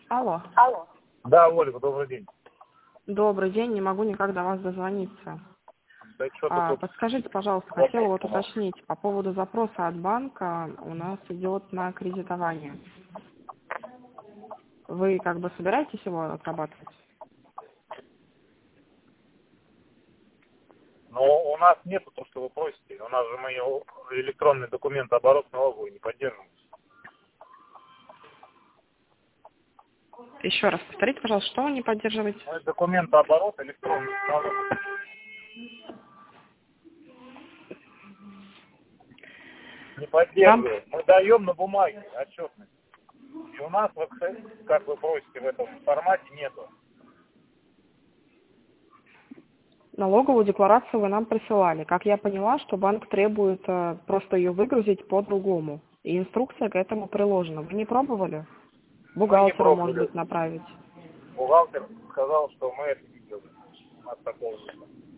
Алло. Алло. Да, Ольга, добрый день. Добрый день, не могу никак до вас дозвониться. Да что-то тут... Подскажите, пожалуйста, хотела вот уточнить по поводу запроса от банка. У нас идет на кредитование. Вы как бы собираетесь его отрабатывать? Но у нас нету то, что вы просите. У нас же мы электронный документооборот налоговый не поддерживаем. Еще раз повторите, пожалуйста, что вы не поддерживаете? Мы документооборот электронный налоговый не поддерживаем. Мы даем на бумаге отчетность. И у нас в Excel, как вы просите, в этом формате нету. Налоговую декларацию вы нам присылали. Как я поняла, что банк требует просто ее выгрузить по-другому. И инструкция к этому приложена. Вы не пробовали? Бухгалтеру, может быть, направить. Бухгалтер сказал, что мы это не делаем. У нас такого нет.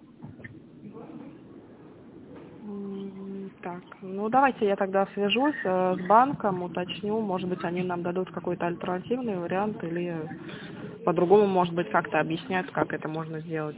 Так, ну давайте я тогда свяжусь с банком, уточню, может быть, они нам дадут какой-то альтернативный вариант или по-другому, может быть, как-то объяснят, как это можно сделать.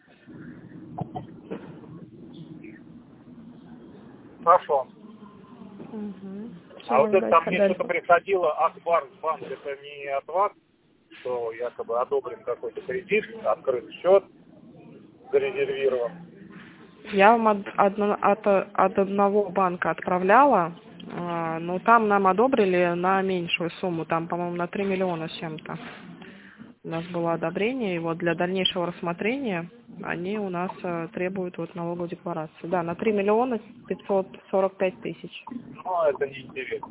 Хорошо. Все, А вот это там мне тогда... что-то приходило, Акбар банк, это не от вас, что якобы одобрен какой-то кредит, открыт счет, зарезервирован. Я вам от одного банка отправляла, но там нам одобрили на меньшую сумму, там, по-моему, на 3 миллиона с чем-то. У нас было одобрение, и вот для дальнейшего рассмотрения они у нас требуют вот налоговую декларацию. Да, на 3 миллиона 545 тысяч. Ну, это неинтересно.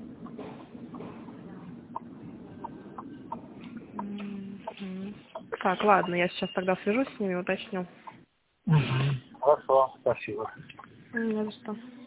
Так, ладно, я сейчас тогда свяжусь с ними, уточню. Хорошо, спасибо. Не за что.